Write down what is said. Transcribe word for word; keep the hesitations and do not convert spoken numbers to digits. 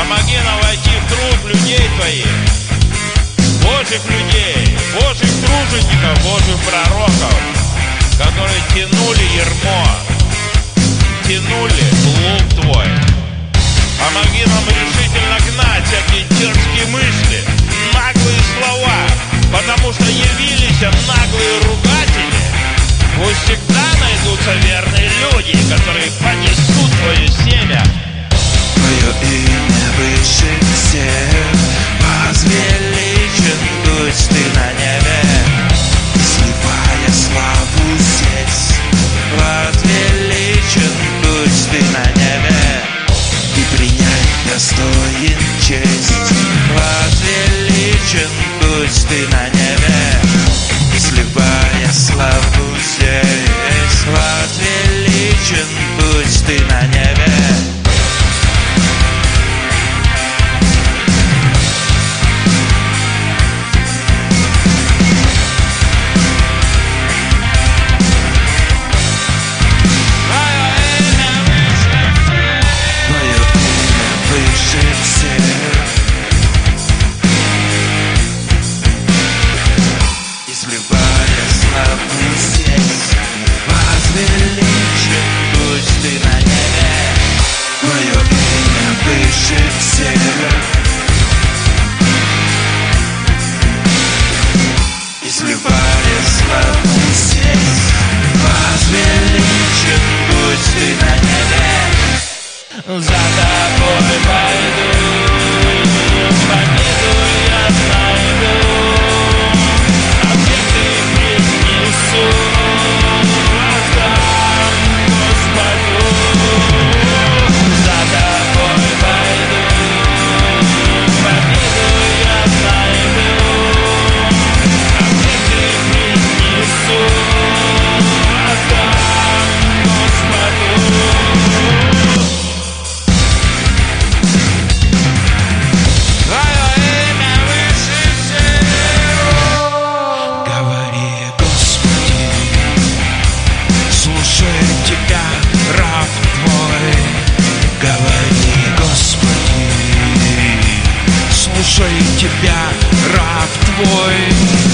Помоги нам войти в труд людей Твоих, Божьих людей, Божьих тружеников, Божьих пророков, которые тянули ярмо, тянули плуг Твой. Помоги нам решительно гнать всякие дерзкие мысли, наглые слова, потому что явились наглые ругатели. Пусть всегда найдутся верные люди, которые понесут Твое семя. Твое имя выше всех, возвеличен будь Ты на небе, сливая славу здесь. Возвеличен будь Ты на небе, и принять достоин честь. Возвеличен будь Ты на небе, сливая славу здесь. Возвеличен будь Ты на небе. За тобой пойду, победу я найду, объекты принесу, воздам Господу. За тобой пойду, победу я найду, объекты принесу, воздам Господу. Слушай тебя, раб Твой.